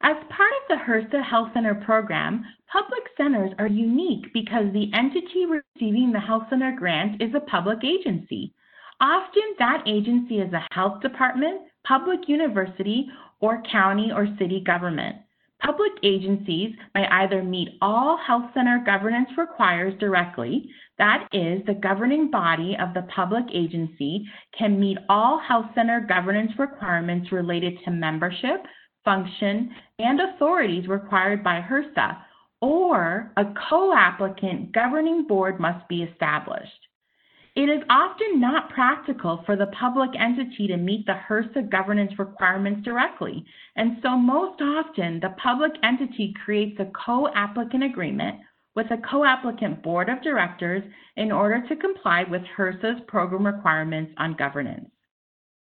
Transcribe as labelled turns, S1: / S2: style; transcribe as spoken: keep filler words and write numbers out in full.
S1: As part of the HRSA Health Center program, public centers are unique because the entity receiving the health center grant is a public agency. Often that agency is a health department, public university, or county or city government. Public agencies may either meet all health center governance requires directly, that is, the governing body of the public agency can meet all health center governance requirements related to membership, function, and authorities required by HRSA, or a co-applicant governing board must be established. It is often not practical for the public entity to meet the HRSA governance requirements directly, and so most often the public entity creates a co-applicant agreement with a co-applicant board of directors in order to comply with HRSA's program requirements on governance.